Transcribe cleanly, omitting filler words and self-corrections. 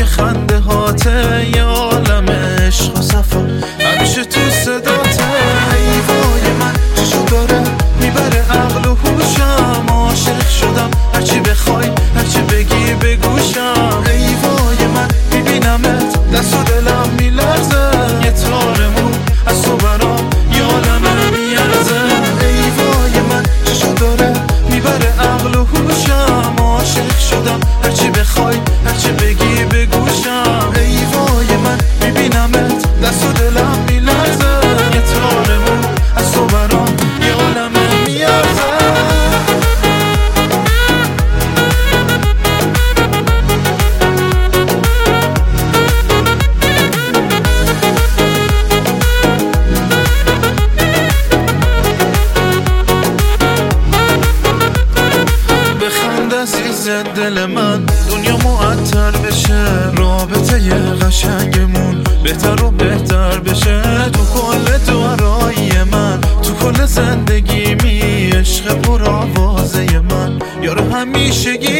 خنده هاته، یه عالم عشق و صفا همیشه تو صداته. ای وای من چشو داره میبره عقل و هوشم، عاشق شدم هرچی بخوای هرچی بگی بگوشم. ای وای من میبینمت دست و دلم میلرزه، یه تار مو از تو برام یه عالمه میارزه. ای وای من چشو داره میبره عقل و هوشم، عاشق شدم هرچی بخوای هرچی بگی بگوشم. ای وای من میبینمت دست و دلم میلرزه، یه تار مو از تو برام یه عالمه میارزه. عزیز دل من دنیا معطر بشه، رابطه ی قشنگمون بهتر و بهتر بشه. تو کل دورای من تو کل زندگی می عشق پر آوازه من، یارو همیشگی